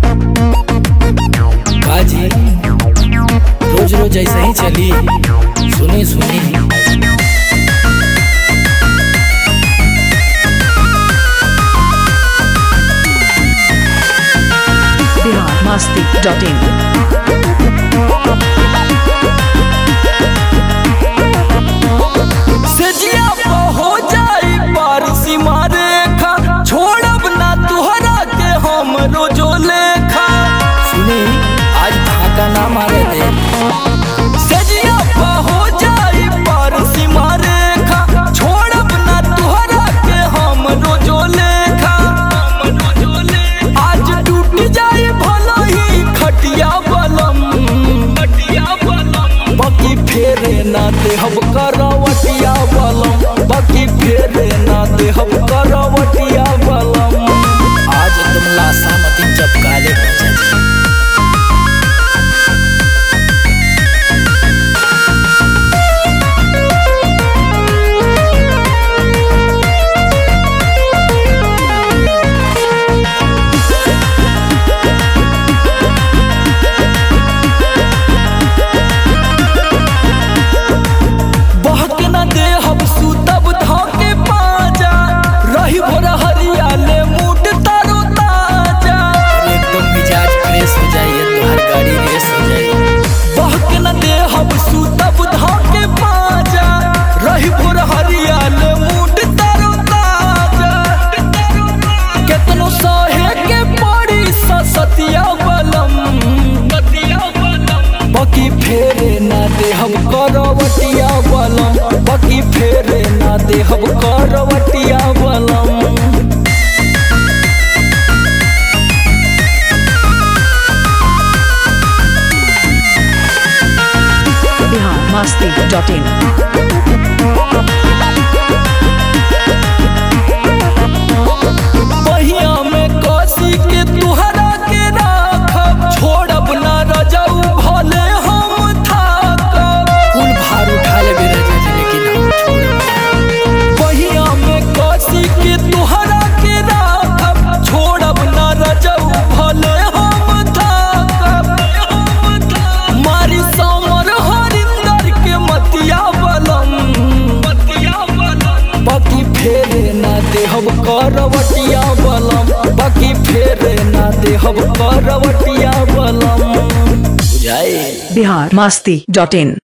बाजी रोज रोज ऐसे ही चली। सुनी सुनी biharmasti.in सजिया हो जाई पार सीमा रेखा, छोड़ब ना तुहरा के हम रोजो लेखा। सुनी आज धाका ना मारे दे। सजिया हो जाई पार सीमा रेखा, छोड़ब ना तुहरा के हम रोजो लेखा। आज टूट जाए भला ही खटिया बलम, बाकी फेरे ना देहब करवटिया बलम, बाकी फेरे ना देहब करवटिया बलम। आज तुम लाशा मती चपकाले करवटिया बलम, बाकी फेरे ना देहब करवटिया बलम। biharmasti.in बहिया में कसी के तुहरा के राखब, छोड़ब ना रजऊ भले हम थाकब। कुल भार उठा लेबे रजा जी, लेकिन हम छोड़ब। बहिया में कसी के तुहरा के राखब, छोड़ब ना रजऊ भले हम थाकब। मारी समर हरिंदर के मतिया बलम, बाकी फेरे ना देहब करवटिया बलम, बाकी फेरे ना देहब करवटिया बलम। बुझाए biharmasti.in